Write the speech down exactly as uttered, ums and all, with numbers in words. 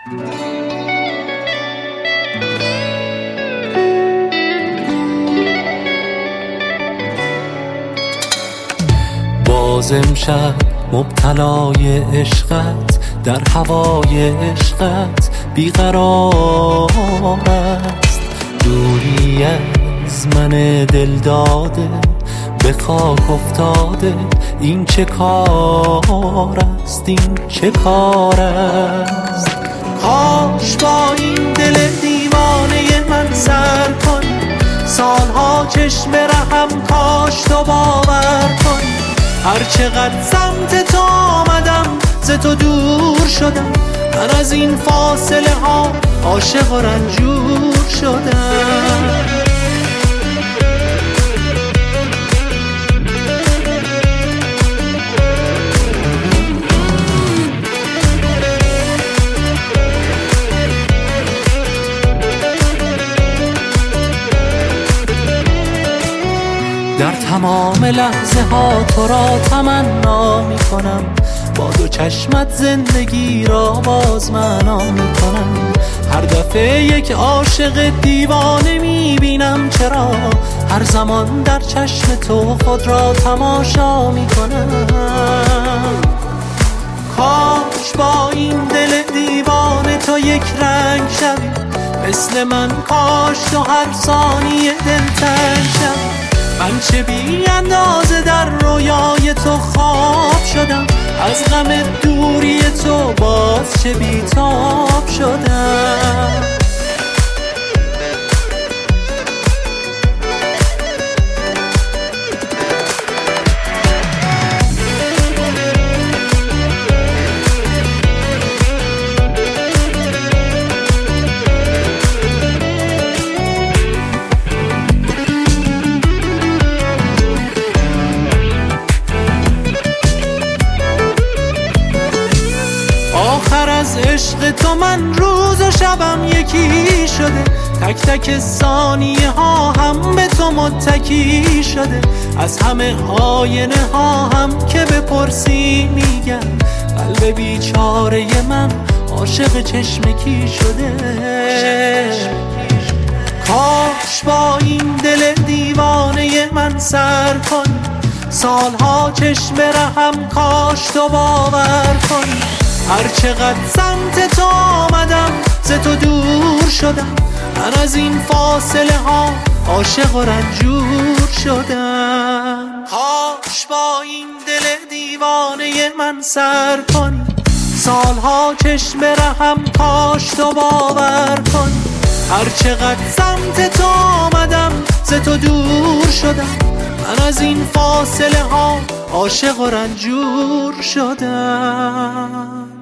باز امشب مبتلای عشقت در هوای عشقت بیقرار است. دوری از من دل داده به خاک افتاده، این چه کار است، این چه کار است. کاش با این دل دیوانه من سر کنی، سالها چشم رحم کاش تو باور کنی. هر چقدر سمت تو آمدم ز تو دور شدم، من از این فاصله ها عاشق و رنجور شدم. در تمام لحظه ها تو را تمنا می کنم، با دو چشمت زندگی را باز معنا می کنم. هر دفعه یک عاشق دیوانه می بینم، چرا هر زمان در چشم تو خود را تماشا می کنم. کاش با این دل دیوانه تو یک رنگ شوی، مثل من کاش تو هر ثانیه دلتنگ شوی. من چه بی اندازه در رویای تو خواب شدم، از غم دوری تو باز چه بی تاب شدم. آخر از عشق تو من روز و شبم یکی شده، تک تک ثانیه ها هم به تو متکی شده. از همه آینه ها هم که بپرسی میگم، قلب بیچاره من عاشق چشم کی شده. کاش با این دل دیوانه من سر کنی، سالها چشم رحم کاش تو باور کنی. هر چقدر سمت تو آمدم ز تو دور شدم، من از این فاصله ها عاشق و رنجور شدم. کاش با این دل دیوانه من سر کنی، سالها چشم رحم کاش تو باور کنی. هر چقدر سمت تو آمدم ز تو دور شدم، من از این فاصله ها عاشق و رنجور شدم.